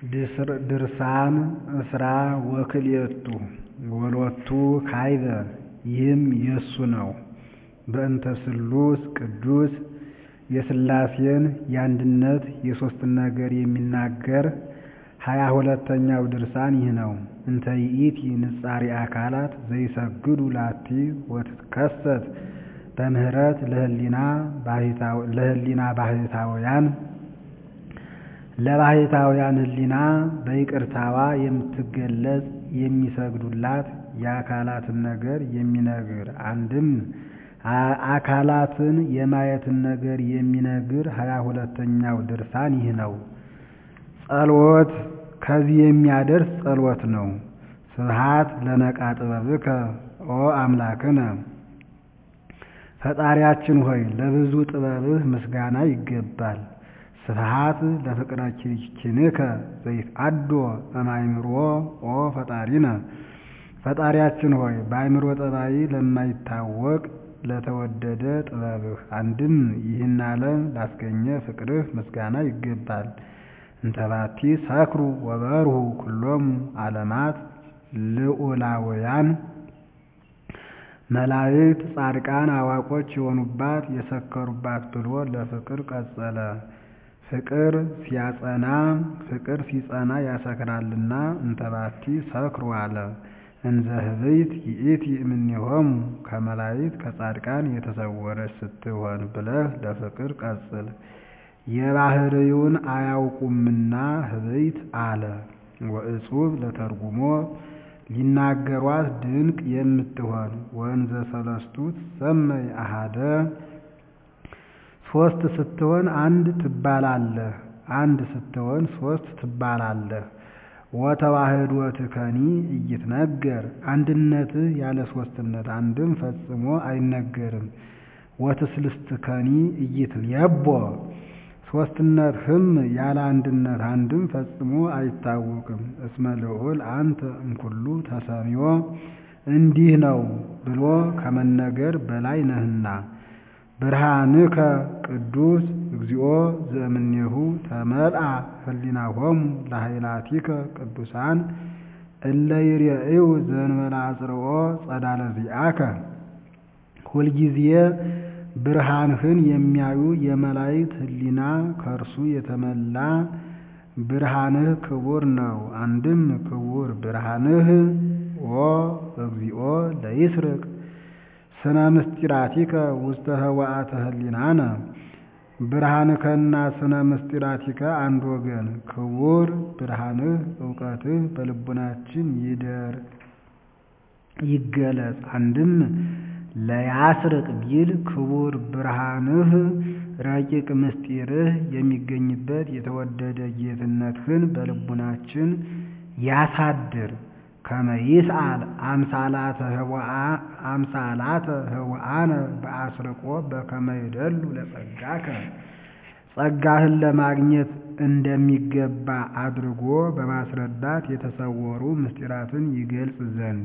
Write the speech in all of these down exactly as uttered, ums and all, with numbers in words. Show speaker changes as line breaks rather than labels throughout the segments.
ድርሳን እስራ ወክልኤቱ ወሎቱ ካይበ ይህም የሱ ነው። በእንተ ስሉስ ቅዱስ የሥላሴን የአንድነት የሦስትን ነገር የሚናገር ሀያ ሁለተኛው ድርሳን ይህ ነው። እንተ ይእቲ ንጻሬ አካላት ዘይሰግዱ ላቲ ወትትከሰት በምህረት ለህሊና ባህታውያን ለባህታውያን ህሊና በይቅርታዋ የምትገለጽ የሚሰግዱላት የአካላትን ነገር የሚነግር አንድም አካላትን የማየትን ነገር የሚነግር ሀያ ሁለተኛው ድርሳን ይህ ነው። ጸሎት ከዚህ የሚያደርስ ጸሎት ነው። ስብሐት ለነቃ ጥበብከ ኦ አምላክነ ፈጣሪያችን ሆይ ለብዙ ጥበብህ ምስጋና ይገባል። ስብሐት ለፍቅረ ኪንከ ዘይትአዶ እምአእምሮ ኦ ፈጣሪነ ፈጣሪያችን ሆይ በአእምሮ ጠባይ ለማይታወቅ ለተወደደ ጥበብህ አንድም ይህን ዓለም ላስገኘ ፍቅርህ ምስጋና ይገባል። እንተባቲ ሰክሩ ወበርሁ ኩሎሙ ዓለማት ልዑላውያን መላእክት ጻድቃን አዋቆች የሆኑባት የሰከሩባት ብሎ ለፍቅር ቀጸለ። ፍቅር ሲያጸና ፍቅር ሲጸና ያሰክራልና እንተባቲ ሰክሩ አለ። እንዘ ህብይት ይእቲ እምኔሆሙ ከመላእክት ከጻድቃን የተሰወረች ስትሆን ብለህ ለፍቅር ቀጽል። የባህርዩን አያውቁምና ህብይት አለ። ወእጹብ ለተርጉሞ ሊናገሯት ድንቅ የምትሆን ወንዘ ሰለስቱ ትሰመይ አሃደ ሶስት ስትሆን አንድ ትባላለህ፣ አንድ ስትሆን ሶስት ትባላለህ። ወተዋህዶትከኒ ኢይትነገር አንድነትህ ያለ ሶስትነት አንድም ፈጽሞ አይነገርም። ወትስልስትከኒ ኢይትልየቦ ሶስትነትህም ያለ አንድነት አንድም ፈጽሞ አይታወቅም። እስመ ልዑል አንተ እምኩሉ ተሰሚዮ እንዲህ ነው ብሎ ከመነገር በላይ ነህና። ብርሃንከ ቅዱስ እግዚኦ ዘእምኔሁ ተመልአ ህሊናሆሙ ለኃይላቲከ ቅዱሳን እለ ይሬእዩ ዘእንበለ አጽርኦ ጸዳለ ዚአከ ሁልጊዜ ብርሃንህን የሚያዩ የመላእክት ህሊና ከእርሱ የተመላ ብርሃንህ ክቡር ነው። አንድም ክቡር ብርሃንህ ኦ እግዚኦ ለይስርቅ ስነ ምስጢራቲከ ውስተ ህዋአተ ህሊናነ ብርሃንከና ስነ ምስጢራቲከ አንድ ወገን ክቡር ብርሃንህ እውቀትህ በልቡናችን ይደር ይገለጽ። አንድም ለያስርቅ ቢል ክቡር ብርሃንህ ረቂቅ ምስጢርህ የሚገኝበት የተወደደ ጌትነትህን በልቡናችን ያሳድር። ከመ ይስአል አምሳላተ ህዋአ አምሳላተ ህዋአነ በአስርቆ በከመ ይደሉ ለጸጋከ ጸጋህን ለማግኘት እንደሚገባ አድርጎ በማስረዳት የተሰወሩ ምስጢራትን ይገልጽ ዘንድ።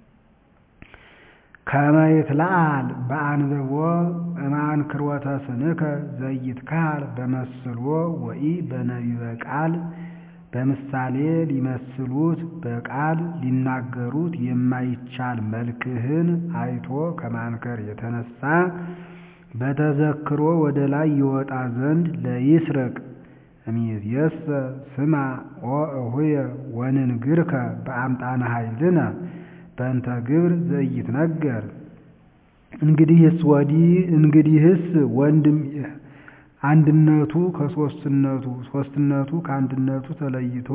ከመ ይትለአል በአንብቦ እምአንክሮተ ስንከ ዘይትካል በመስሎ ወኢ በነቢበ ቃል በምሳሌ ሊመስሉት በቃል ሊናገሩት የማይቻል መልክህን አይቶ ከማንከር የተነሳ በተዘክሮ ወደ ላይ ይወጣ ዘንድ ለይስረቅ እምይእዜሰ ስማ ኦ እሁየ ወንንግርከ በአምጣነ ኃይልነ በእንተ ግብር ዘኢይትነገር። እንግዲህስ ወዲህ እንግዲህስ ወንድም አንድነቱ ከሶስትነቱ ሶስትነቱ ከአንድነቱ ተለይቶ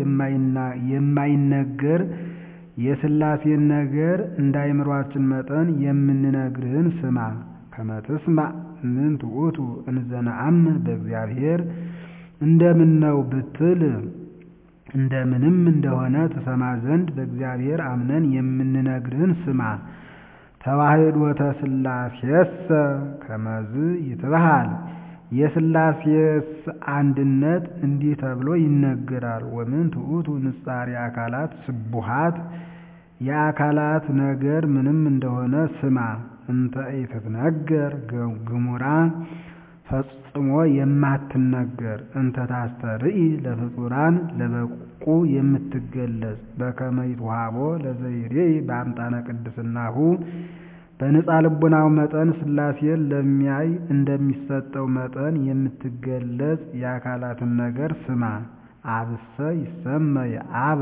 የማይነገር የሥላሴን ነገር እንዳይምሯችን መጠን የምንነግርህን ስማ። ከመ ትስማዕ ምንት ውእቱ እንዘ ነአምን በእግዚአብሔር እንደምን ነው ብትል እንደምንም እንደሆነ ትሰማ ዘንድ በእግዚአብሔር አምነን የምንነግርህን ስማ። ተዋህዶተ ሥላሴሰ ከመዝ ይትበሃል የሥላሴስ አንድነት እንዲህ ተብሎ ይነገራል። ወምንት ውእቱ ንጻሬ አካላት ስቡሃት የአካላት ነገር ምንም እንደሆነ ስማ። እንተ ኢትትነገር ግሙራ ፈጽሞ የማትነገር እንተ ታስተርኢ ለፍጡራን ለበቁ የምትገለጽ በከመ ይትወሃቦ ለዘይሬኢ በአምጣነ ቅድስናሁ በነፃ ልቡናው መጠን ሥላሴን ለሚያይ እንደሚሰጠው መጠን የምትገለጽ የአካላትን ነገር ስማ። አብሰ ይሰመይ አበ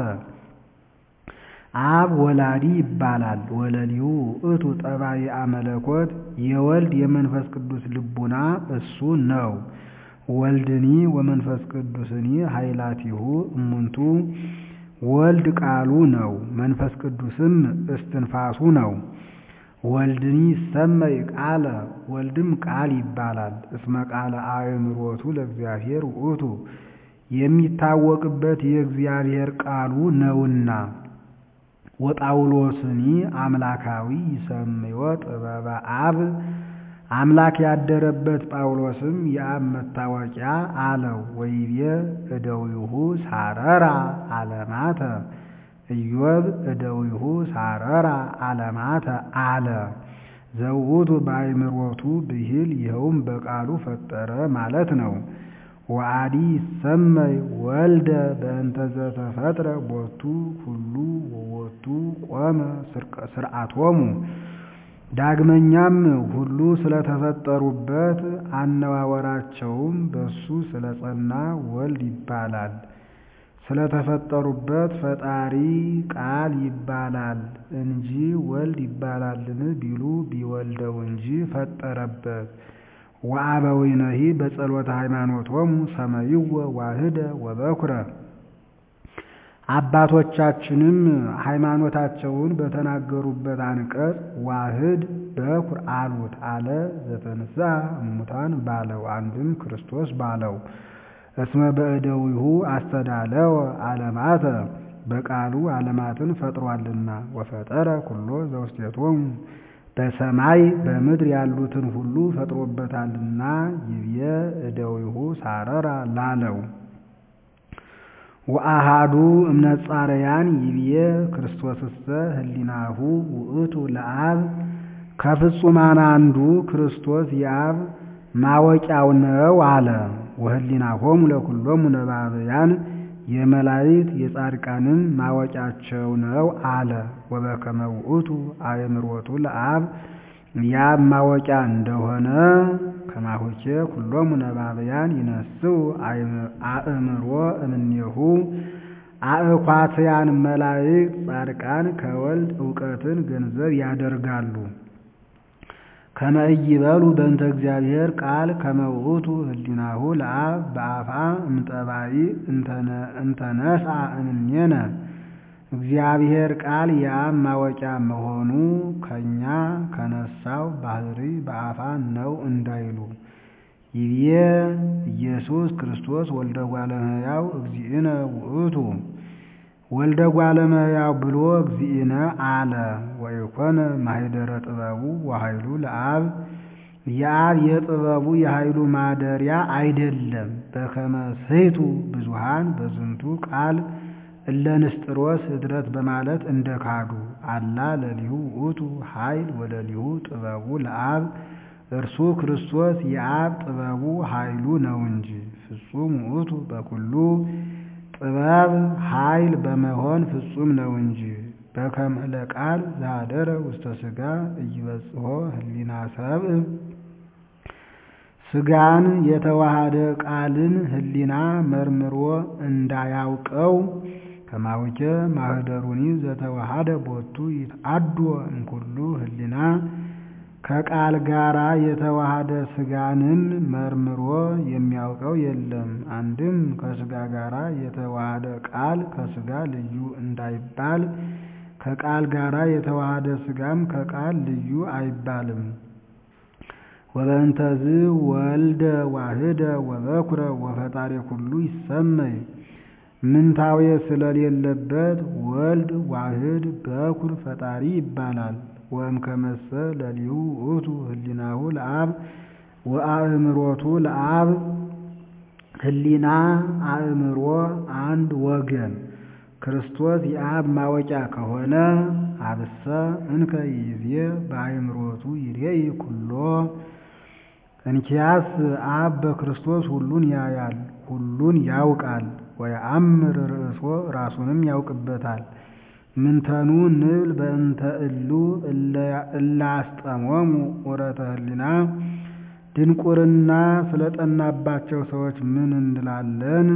አብ ወላዲ ይባላል። ወለሊሁ ውእቱ ጠባይአ መለኮት የወልድ የመንፈስ ቅዱስ ልቡና እሱ ነው። ወልድኒ ወመንፈስ ቅዱስኒ ኃይላቲሁ እሙንቱ ወልድ ቃሉ ነው፣ መንፈስ ቅዱስም እስትንፋሱ ነው። ወልድኒ ይሰመይ ቃለ ወልድም ቃል ይባላል። እስመ ቃለ አእምሮቱ ለእግዚአብሔር ውእቱ የሚታወቅበት የእግዚአብሔር ቃሉ ነውና። ወጳውሎስኒ አምላካዊ ይሰምዮ ጥበበ አብ አምላክ ያደረበት ጳውሎስም የአብ መታወቂያ አለው። ወይቤ እደዊሁ ሳረራ አለማተ ኢዮብ እደዊሁ ሳረራ አለማተ አለ። ዘውቱ በአእምሮቱ ብሂል ይኸውም በቃሉ ፈጠረ ማለት ነው። ወአዲ ይሰመይ ወልደ በእንተ ዘተፈጥረ ቦቱ ሁሉ ወወቱ ቆመ ስርዓቶሙ ዳግመኛም ሁሉ ስለተፈጠሩበት አነዋወራቸውም በሱ ስለጸና ወልድ ይባላል። ስለተፈጠሩበት ፈጣሪ ቃል ይባላል እንጂ ወልድ ይባላልን ቢሉ ቢወልደው እንጂ ፈጠረበት። ወአበዊነሂ በጸሎተ ሃይማኖቶሙ ሰመይዎ ዋህደ ወበኩረ አባቶቻችንም ሃይማኖታቸውን በተናገሩበት አንቀጽ ዋህድ በኩር አሉት አለ። ዘተንሳ እሙታን ባለው አንድም ክርስቶስ ባለው። እስመ በእደዊሁ አስተዳለወ ዓለማተ በቃሉ ዓለማትን ፈጥሯልና። ወፈጠረ ኩሎ ዘውስቴቶሙ በሰማይ በምድር ያሉትን ሁሉ ፈጥሮበታልና። ይብየ እደዊሁ ሳረራ ላለው። ወአሃዱ እምነጻረያን ይብየ ክርስቶስሰ ህሊናሁ ውእቱ ለአብ ከፍጹማን አንዱ ክርስቶስ የአብ ማወቂያው ነው አለ። ወህሊናሆሙ ለኩሎሙ ነባብያን የመላእክት የጻድቃንም ማወቂያቸው ነው አለ። ወበከመ ውእቱ አእምሮቱ ለአብ የአብ ማወቂያ እንደሆነ ከማሁኬ ኩሎሙ ነባብያን ይነስኡ አእምሮ እምኔሁ አእኳትያን መላእክት ጻድቃን ከወልድ እውቀትን ገንዘብ ያደርጋሉ። ከመ ኢይበሉ በእንተ እግዚአብሔር ቃል ከመ ውእቱ ህሊናሁ ለአብ በአፋ እምጠባይ እንተነስአ እምኔነ እግዚአብሔር ቃል የአብ ማወቂያ መሆኑ ከኛ ከነሳው ባህሪ በአፋ ነው እንዳይሉ። ይብየ ኢየሱስ ክርስቶስ ወልደ እጓለ እመሕያው እግዚእነ ውእቱ ወልደ እጓለ እመሕያው ብሎ እግዚእነ አለ። ወይኮነ ማኅደረ ጥበቡ ወኃይሉ ለአብ የአብ የጥበቡ የኃይሉ ማደሪያ አይደለም። በከመ ስሕቱ ብዙኃን በዝንቱ ቃል እለ ንስጥሮስ እድረት በማለት እንደካዱ። አላ ለሊሁ ውእቱ ኃይል ወለሊሁ ጥበቡ ለአብ እርሱ ክርስቶስ የአብ ጥበቡ ኃይሉ ነው እንጂ። ፍጹም ውእቱ በኩሉ ጥበብ ኃይል በመሆን ፍጹም ነው እንጂ። በከመ ለቃል ዘኀደረ ውስተ ሥጋ ኢይበጽሖ ህሊና ሰብእ ሥጋን የተዋሃደ ቃልን ህሊና መርምሮ እንዳያውቀው ከማውኬ ማኅደሩኒ ዘተዋሃደ ቦቱ ይትአዶ እምኩሉ ህሊና ከቃል ጋራ የተዋሃደ ሥጋንም መርምሮ የሚያውቀው የለም። አንድም ከሥጋ ጋራ የተዋሃደ ቃል ከሥጋ ልዩ እንዳይባል ከቃል ጋራ የተዋሃደ ሥጋም ከቃል ልዩ አይባልም። ወበእንተዝ ወልደ ዋህደ ወበኩረ ወፈጣሪ ኩሉ ይሰመይ ምንታዌ ስለሌለበት ወልድ ዋህድ በኩር ፈጣሪ ይባላል። ወእምከመሰ ለሊሁ ውእቱ ህሊናሁ ለአብ ወአእምሮቱ ለአብ ህሊና አእምሮ አንድ ወገን ክርስቶስ የአብ ማወቂያ ከሆነ አብሰ እንከ ይዜ በአእምሮቱ ይሬኢ ኩሎ እንኪያስ አብ በክርስቶስ ሁሉን ያያል ሁሉን ያውቃል ወየአምር ርእሶ ራሱንም ያውቅበታል። ምንተኑ ንብል በእንተ እሉ እለ አስጠሞሙ ዑረተ ህሊና ድንቁርና ስለጠናባቸው ሰዎች ምን እንላለን?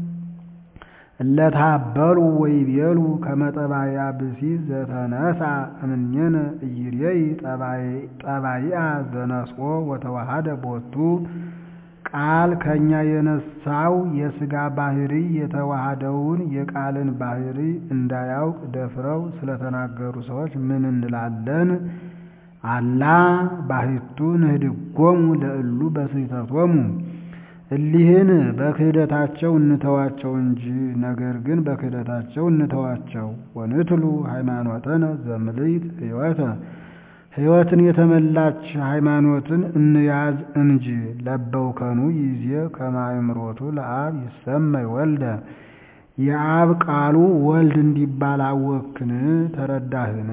እለታበሉ ወይቤሉ ከመ ጠባይአ ብእሲ ዘተነሣ እምኔነ ኢይሬኢ ጠባይአ ዘነስኦ ወተዋሃደ ቦቱ ቃል ከኛ የነሳው የሥጋ ባህሪ የተዋሃደውን የቃልን ባህሪ እንዳያውቅ ደፍረው ስለተናገሩ ሰዎች ምን እንላለን? አላ ባሕቱ ንህድጎሙ ለእሉ በስሕተቶሙ እሊህን በክህደታቸው እንተዋቸው እንጂ ነገር ግን በክህደታቸው እንተዋቸው። ወንትሉ ሃይማኖተነ ዘምልዕት ሕይወተ ሕይወትን የተመላች ሃይማኖትን እንያዝ እንጂ። ለበውከኑ ይዜ ከመ አእምሮቱ ለአብ ይሰመይ ወልደ የአብ ቃሉ ወልድ እንዲባል አወክን ተረዳህን?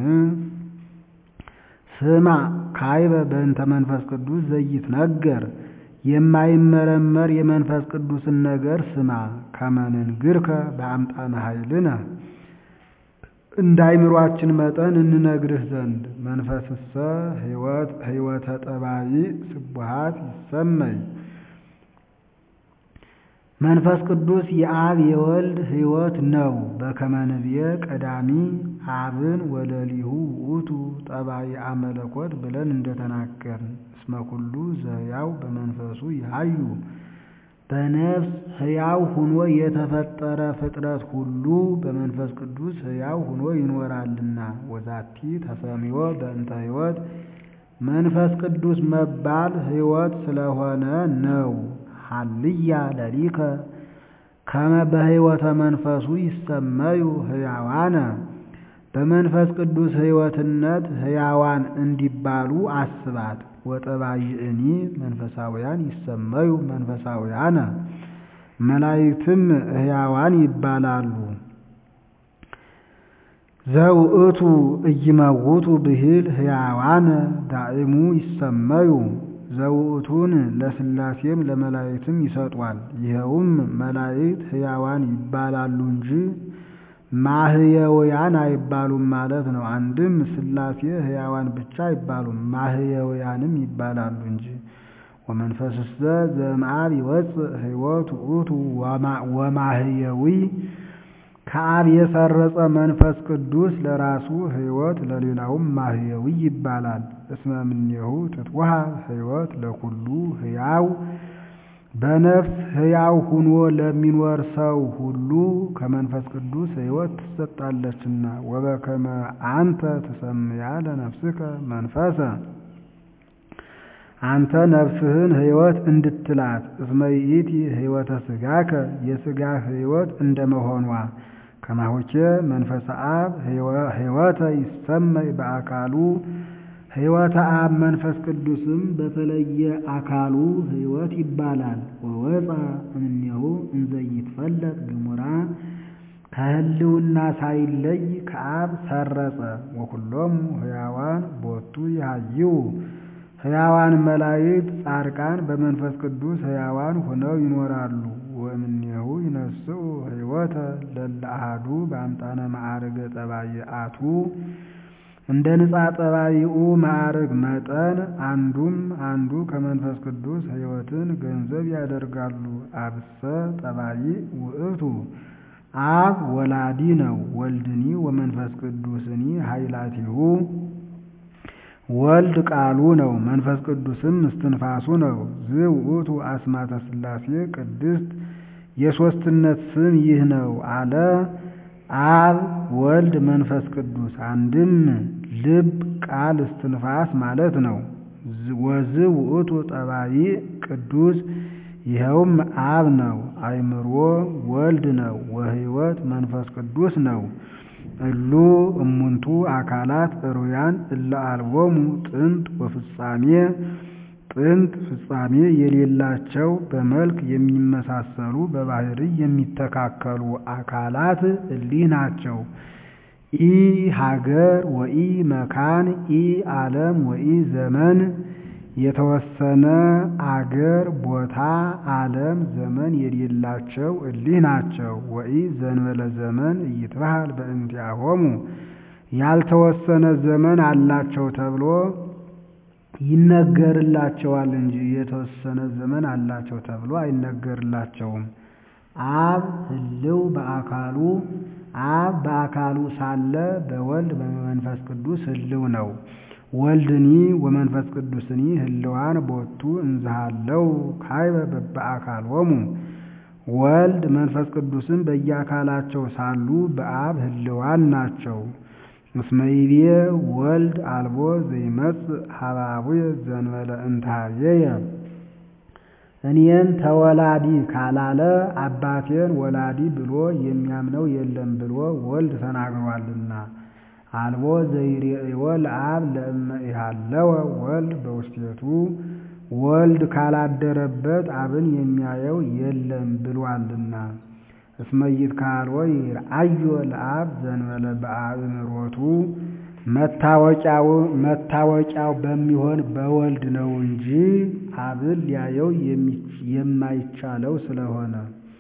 ስማ ካይበ በእንተ መንፈስ ቅዱስ ዘይትነገር የማይመረመር የመንፈስ ቅዱስን ነገር ስማ። ከመ ንንግርከ በአምጣነ ኃይልነ እንዳይምሯችን መጠን እንነግርህ ዘንድ። መንፈስሰ ሕይወት ሕይወተ ጠባይ ስቡሃት ይሰመይ መንፈስ ቅዱስ የአብ የወልድ ሕይወት ነው። በከመ ንቤ ቀዳሚ አብን ወለሊሁ ውእቱ ጠባይአ መለኮት ብለን እንደተናገርን። እስመ ኩሉ ዘሕያው በመንፈሱ ይሃዩ በነፍስ ሕያው ሁኖ የተፈጠረ ፍጥረት ሁሉ በመንፈስ ቅዱስ ሕያው ሁኖ ይኖራልና። ወዛቲ ተሰሚዮ በእንተ ሕይወት መንፈስ ቅዱስ መባል ሕይወት ስለሆነ ነው። ሀልያ ለሊከ ከመ በሕይወተ መንፈሱ ይሰመዩ ሕያዋነ በመንፈስ ቅዱስ ሕይወትነት ሕያዋን እንዲባሉ አስባት። ወጠባይእኒ መንፈሳውያን ይሰመዩ መንፈሳውያነ መላእክትም ሕያዋን ይባላሉ። ዘውእቱ ኢይመውቱ ብሂል ሕያዋነ ዳእሙ ይሰመዩ ዘውእቱን ለሥላሴም ለመላእክትም ይሰጧል። ይኸውም መላእክት ሕያዋን ይባላሉ እንጂ ማህየውያን አይባሉም ማለት ነው። አንድም ሥላሴ ሕያዋን ብቻ አይባሉም ማህየውያንም ይባላሉ እንጂ። ወመንፈስሰ ዘእምአብ ይወፅእ ሕይወት ውእቱ ወማህየዊ ከአብ የሰረጸ መንፈስ ቅዱስ ለራሱ ሕይወት ለሌላውም ማህየዊ ይባላል። እስመ እምኔሁ ትትወሃብ ሕይወት ለኩሉ ሕያው በነፍስ ሕያው ሁኖ ለሚኖር ሰው ሁሉ ከመንፈስ ቅዱስ ሕይወት ትሰጣለችና። ወበከመ አንተ ትሰምያ ለነፍስከ መንፈሰ አንተ ነፍስህን ሕይወት እንድትላት እስመ ይእቲ ሕይወተ ሥጋከ የሥጋ ሕይወት እንደመሆኗ ከማሆቼ መንፈሰ አብ ሕይወተ ይሰመይ በአካሉ ሕይወተ አብ መንፈስ ቅዱስም በተለየ አካሉ ሕይወት ይባላል። ወወፃ እምኔሁ እንዘ ይትፈለጥ ግሙራ ከህልውና ሳይለይ ከአብ ሰረጸ። ወኩሎሙ ሕያዋን ቦቱ ይሃይው ሕያዋን መላእክት ጻድቃን በመንፈስ ቅዱስ ሕያዋን ሆነው ይኖራሉ። ወእምኔሁ ይነስኡ ሕይወተ ለእለ አሐዱ በአምጣነ ማዕርገ ጠባይአቱ እንደ ንጻ ጠባይኡ ማዕርግ መጠን አንዱም አንዱ ከመንፈስ ቅዱስ ሕይወትን ገንዘብ ያደርጋሉ። አብሰ ጠባይ ውእቱ አብ ወላዲ ነው። ወልድኒ ወመንፈስ ቅዱስኒ ኃይላቲሁ ወልድ ቃሉ ነው። መንፈስ ቅዱስም እስትንፋሱ ነው። ዝውእቱ አስማተ ሥላሴ ቅድስት የሦስትነት ስም ይህ ነው አለ። አብ ወልድ መንፈስ ቅዱስ አንድም ልብ ቃል እስትንፋስ ማለት ነው። ወዝውእቱ ጠባይ ቅዱስ ይኸውም አብ ነው። አእምሮ ወልድ ነው። ወሕይወት መንፈስ ቅዱስ ነው። እሉ እሙንቱ አካላት እሩያን እለ አልቦሙ ጥንት ወፍጻሜ ጥንት ፍጻሜ የሌላቸው በመልክ የሚመሳሰሉ በባህሪ የሚተካከሉ አካላት እሊህ ናቸው። ኢ ሀገር ወኢ መካን ኢ ዓለም ወኢ ዘመን የተወሰነ አገር ቦታ ዓለም ዘመን የሌላቸው እሊህ ናቸው። ወኢ ዘንበለ ዘመን ኢይትበሃል በእንቲአሆሙ ያልተወሰነ ዘመን አላቸው ተብሎ ይነገርላቸዋል እንጂ የተወሰነ ዘመን አላቸው ተብሎ አይነገርላቸውም። አብ ህልው በአካሉ አብ በአካሉ ሳለ በወልድ በመንፈስ ቅዱስ ህልው ነው። ወልድኒ ወመንፈስ ቅዱስኒ ህልዋን ቦቱ እንዝሃለው ካይበ በበአካሎሙ ወልድ መንፈስ ቅዱስን በየአካላቸው ሳሉ በአብ ህልዋን ናቸው። እስመ ይቤ ወልድ አልቦ ዘይመጽእ ሀበ አቡየ ዘእንበለ እንታየየ እኔን ተወላዲ ካላለ አባቴን ወላዲ ብሎ የሚያምነው የለም ብሎ ወልድ ተናግሯልና። አልቦ ዘይሬእዮ ለአብ ለእመ ኢሃለወ ወልድ በውስቴቱ ወልድ ካላደረበት አብን የሚያየው የለም ብሏልና። እስመ ይትካልዎ ይርአዮ ለአብ ዘእንበለ በአእምሮቱ መታወቂያው መታወቂያው በሚሆን በወልድ ነው እንጂ አብን ሊያየው የማይቻለው ስለሆነ።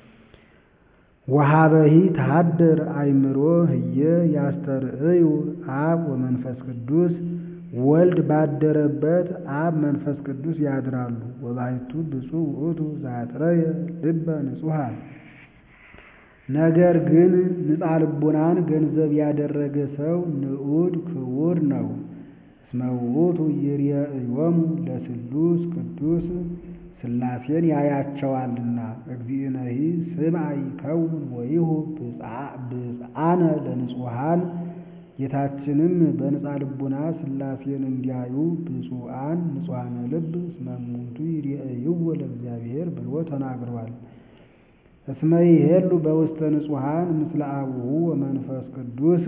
ወሀበሂ ተሐድር አእምሮ ህየ ያስተርእዩ አብ ወመንፈስ ቅዱስ ወልድ ባደረበት አብ መንፈስ ቅዱስ ያድራሉ። ወባሕቱ ብፁዕ ውእቱ ዘአጥረየ ልበ ንጹሐ ነገር ግን ንጻ ልቡናን ገንዘብ ያደረገ ሰው ንዑድ ክቡር ነው። እስመ ውእቱ ይርአዮሙ ለስሉስ ቅዱስ ሥላሴን ያያቸዋልና። እግዚእነሂ ስምዐ ይከውን ወይሁብ ብፅዓነ ለንጹሐን ጌታችንም በንጻ ልቡና ሥላሴን እንዲያዩ ብፁዓን ንጹሐነ ልብ እስመ እሙንቱ ይርአይዎ ለእግዚአብሔር ብሎ ተናግሯል። እስመ ይሄሉ በውስተ ንጹሐን ምስለ አቡሁ ወመንፈስ ቅዱስ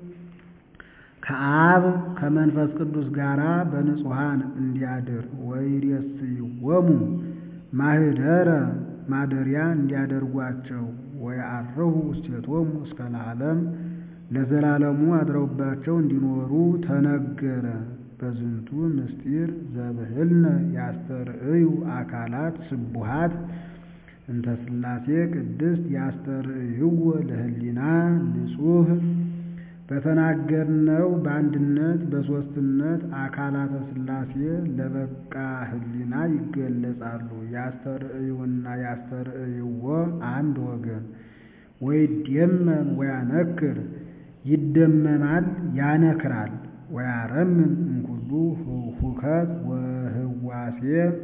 ከአብ ከመንፈስ ቅዱስ ጋራ በንጹሐን እንዲያድር ወይሬስይዎሙ ማህደረ ማደሪያ እንዲያደርጓቸው ወይዐርፉ ውስቴቶሙ እስከ ለዓለም ለዘላለሙ አድረውባቸው እንዲኖሩ ተነገረ። በዝንቱ ምስጢር ዘብህልነ ያስተርእዩ አካላት ስቡሃት እንተ ሥላሴ ቅድስት ያስተርእይዎ ለህሊና ንጹሕ በተናገርነው በአንድነት በሦስትነት አካላተ ሥላሴ ለበቃ ህሊና ይገለጻሉ። ያስተርእዩና ያስተርእይዎ አንድ ወገን። ወይደመም ወያነክር ይደመማል ያነክራል። ወያረምም እምኩሉ ሁከት ወህዋሴ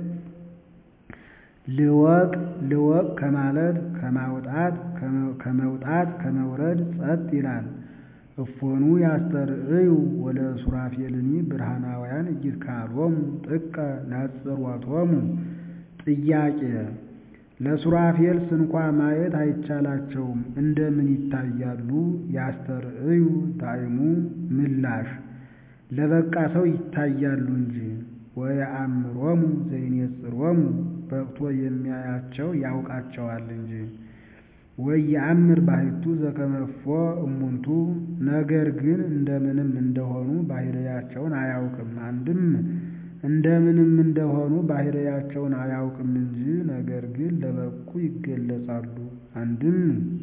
ልወቅ ልወቅ ከማለት ከማውጣት ከመውጣት ከመውረድ ጸጥ ይላል። እፎኑ ያስተርእዩ ወለሱራፌልኒ ብርሃናውያን ኢይትካሎሙ ጥቀ ነጽሮቶሙ ጥያቄ ለሱራፌል ስንኳ ማየት አይቻላቸውም እንደምን ይታያሉ? ያስተርእዩ ዳይሙ ምላሽ ለበቃ ሰው ይታያሉ እንጂ። ወየአምሮሙ ዘይኔጽሮሙ በቅቶ የሚያያቸው ያውቃቸዋል እንጂ። ወየአምር ባሕቱ ዘከመፎ እሙንቱ ነገር ግን እንደምንም እንደሆኑ ባሕርያቸውን አያውቅም። አንድም እንደምንም እንደሆኑ ባሕርያቸውን አያውቅም እንጂ ነገር ግን ለበቁ ይገለጻሉ። አንድም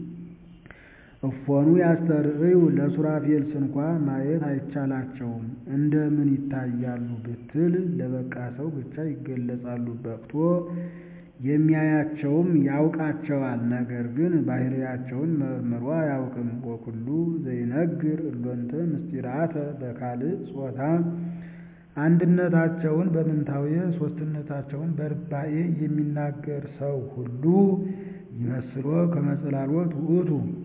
እፎኑ ያስተርእዩ ለሱራፌል ስንኳ ማየት አይቻላቸውም እንደምን ይታያሉ ብትል ለበቃ ሰው ብቻ ይገለጻሉ። በቅቶ የሚያያቸውም ያውቃቸዋል ነገር ግን ባሕርያቸውን መርምሮ አያውቅም። ወኩሉ ዘይነግር እሎንተ ምስጢራተ በካልእ ጾታ አንድነታቸውን በምንታውየ ሦስትነታቸውን በርባኤ የሚናገር ሰው ሁሉ ይመስሎ ከመጽላሎት ውእቱ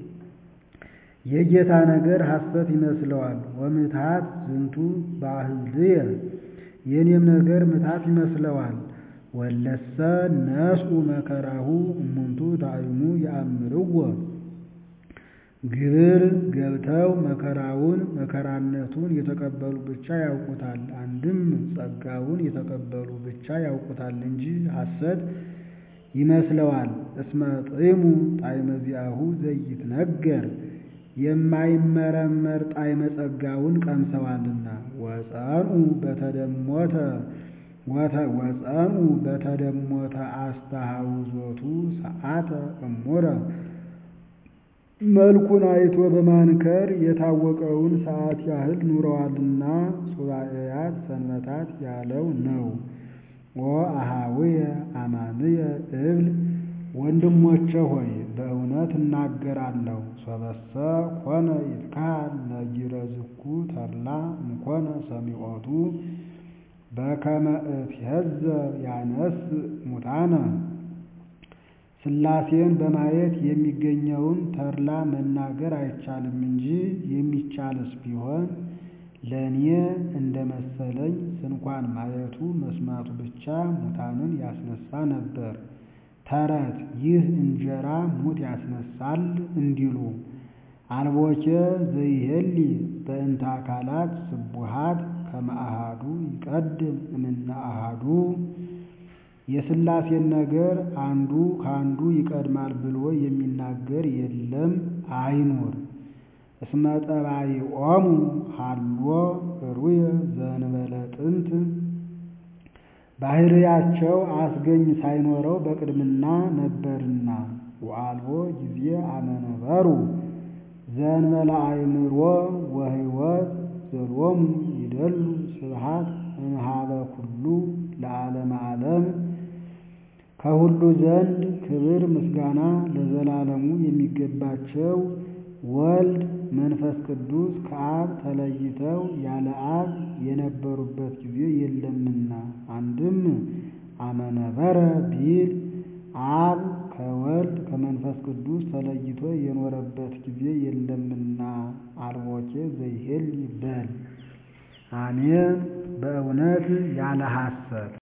የጌታ ነገር ሐሰት ይመስለዋል። ወምትሃት ዝንቱ ባህልየ የኔም ነገር ምታት ይመስለዋል። ወለሰ ነስኡ መከራሁ እሙንቱ ዳይሙ ያአምርዎ ግብር ገብተው መከራውን መከራነቱን የተቀበሉ ብቻ ያውቁታል። አንድም ጸጋውን የተቀበሉ ብቻ ያውቁታል እንጂ ሐሰት ይመስለዋል። እስመ ጢሙ ጣዕመ ዚአሁ ዘይትነገር የማይመረመር ጣዕመ ጸጋውን ቀምሰዋልና። ወጸንዑ በተደሞተ ወፀኑ በተደሞተ አስተሐውዞቱ ሰዓተ እሙረ መልኩን አይቶ በማንከር የታወቀውን ሰዓት ያህል ኑረዋልና ሱባዔያት ሰንበታት ያለው ነው። ወአኀውየ አማንየ እብል ወንድሞቼ ሆይ በእውነት እናገራለሁ። ሶበሰ ኮነ ይትካል ነጊረ ዝኩ ተድላ እምኮነ ሰሚዖቱ በከመ እትዔዘብ ያነስእ ሙታነ ሥላሴን በማየት የሚገኘውን ተድላ መናገር አይቻልም እንጂ የሚቻልስ ቢሆን ለእኔ እንደ መሰለኝ ስንኳን ማየቱ መስማቱ ብቻ ሙታንን ያስነሳ ነበር። ተረት ይህ እንጀራ ሙት ያስነሳል እንዲሉ አልቦኬ ዘይሄሊ በእንተ አካላት ስቡሃት ከመ አሐዱ ይቀድም እምነ አሐዱ የሥላሴን ነገር አንዱ ከአንዱ ይቀድማል ብሎ የሚናገር የለም አይኑር። እስመ ጠባይኦሙ ሀሎ ሩየ ዘእንበለ ጥንት ባህርያቸው አስገኝ ሳይኖረው በቅድምና ነበርና ወአልቦ ጊዜ አመነበሩ ዘእንበለ አእምሮ ወሕይወት ዘሎሙ ይደሉ ስብሐት እምኀበ ኩሉ ለዓለመ ዓለም ከሁሉ ዘንድ ክብር ምስጋና ለዘላለሙ የሚገባቸው ወልድ መንፈስ ቅዱስ ከአብ ተለይተው ያለ አብ የነበሩበት ጊዜ የለምና። አንድም አመነበረ ቢል አብ ከወልድ ከመንፈስ ቅዱስ ተለይቶ የኖረበት ጊዜ የለምና አልቦኬ ዘይሄል ይበል። አሜን። በእውነት ያለ ሐሰት